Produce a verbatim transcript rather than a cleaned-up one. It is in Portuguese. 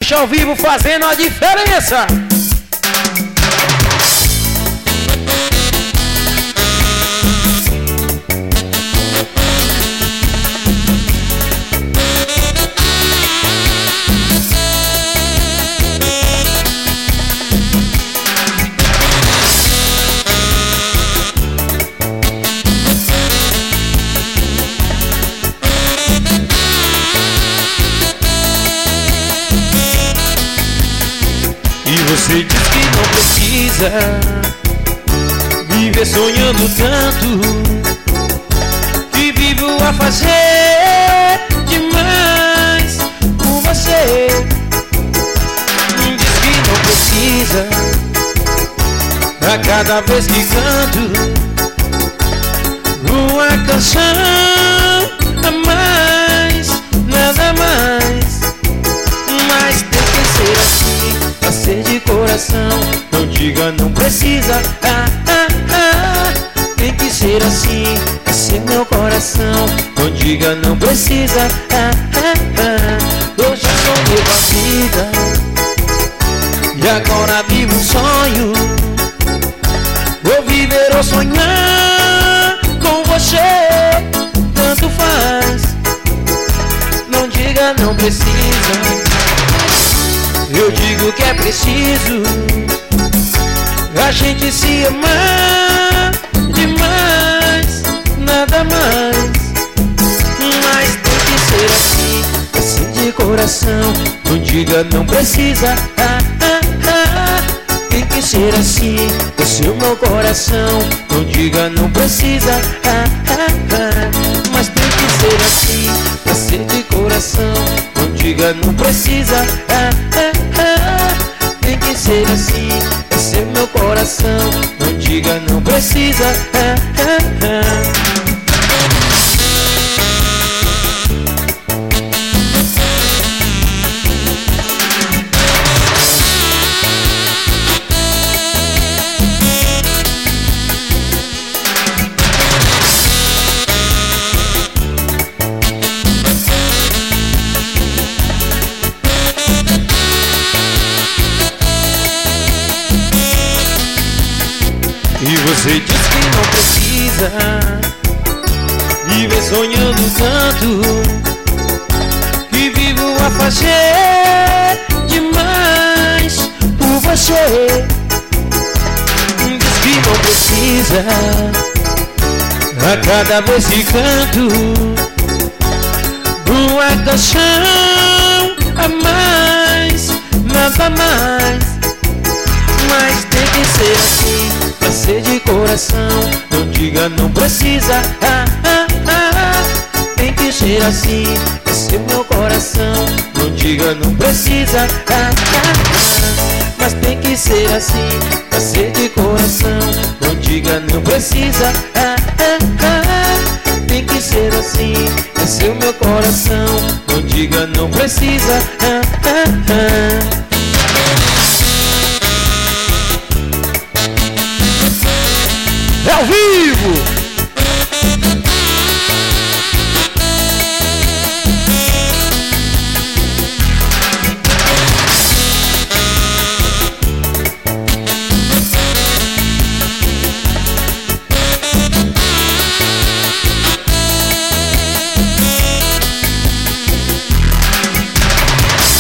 Gaúcha ao vivo fazendo a diferença. Você diz que não precisa viver sonhando tanto, que vivo a fazer demais por você. Diz que não precisa a cada vez que canto uma canção a mais, nada mais. Mas tem que ser assim, pra ser de coração. Não diga não precisa, ah, ah, ah. Tem que ser assim, pra ser meu coração. Não diga não precisa, ah, ah, ah. Eu já sonhei com a vida e agora vivo um sonho. Vou viver ou sonhar com você, tanto faz. Não diga não precisa, eu digo que é preciso a gente se amar demais, nada mais. Mas tem que ser assim, assim de coração. Não diga não precisa, ah, ah, ah. Tem que ser assim, esse é o meu coração. Não diga não precisa, ah, ah, ah. Mas tem que ser assim, pra ser de coração. Não diga não precisa, ah, ah, ah. Tem que ser assim, esse é meu coração. Não diga não precisa, ah, ah, ah. E você diz que não precisa viver sonhando tanto, que vivo a fazer demais por você. Diz que não precisa a cada vez que canto uma canção a mais, nada mais. Mas tem que ser assim, pra ser de coração. Não diga não precisa, ah, ah, ah. Tem que ser assim, esse é meu coração. Não diga não precisa, ah, ah, ah. Mas tem que ser assim, pra ser de coração. Não diga não precisa, ah, ah, ah. Tem que ser assim, esse é o meu coração. Não diga não precisa, ah, ah, ah.